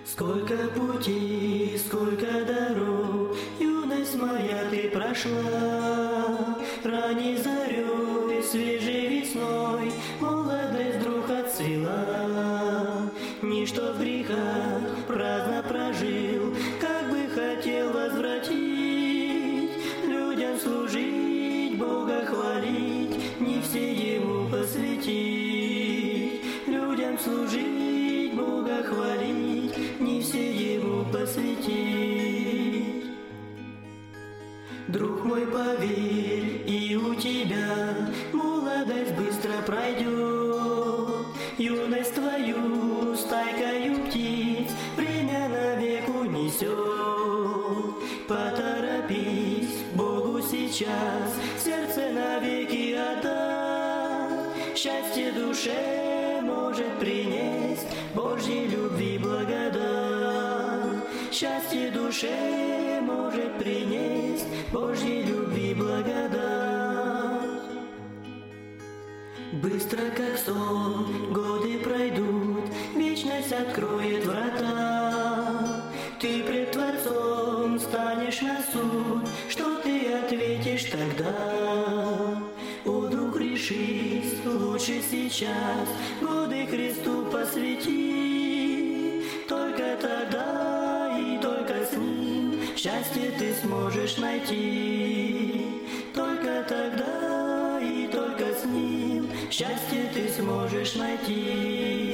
Сколько путей, сколько дорог, юность моя ты прошла. Ранней зарей, свежей весной, молодость вдруг отцвела. Ничто в грехах праздно прожил, как бы хотел возвратить, людям служить, Бога хвалить, не все Ему посвятить. Людям служить, Бога хвалить, не все Ему посвятить. Друг мой, поверь, и у тебя молодость быстро пройдет. Юность твою стайкою птиц время навек унесет. Поторопись, Богу сейчас сердце навеки отдай. Счастье душе может принять Божьей любви благодать. Счастье душе может принять Божьей любви благодать. Быстро, как сон, годы пройдут, вечность откроет врата. Ты пред Творцом станешь на суд, что ты ответишь тогда? О, друг, решись, лучше сейчас годы Христу посвяти. Только тогда и только с Ним счастье ты сможешь найти. Только тогда и только с Ним счастье ты сможешь найти.